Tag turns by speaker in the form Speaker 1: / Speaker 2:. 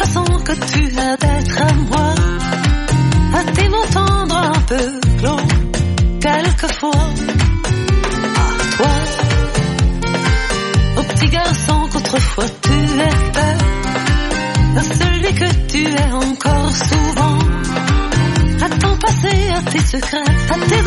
Speaker 1: façon que tu as d'être à moi, à tes mots tendres un peu clos, quelquefois, à toi, au petit garçon qu'autrefois tu étais, à celui que tu es encore souvent, à ton passé, à tes secrets, à tes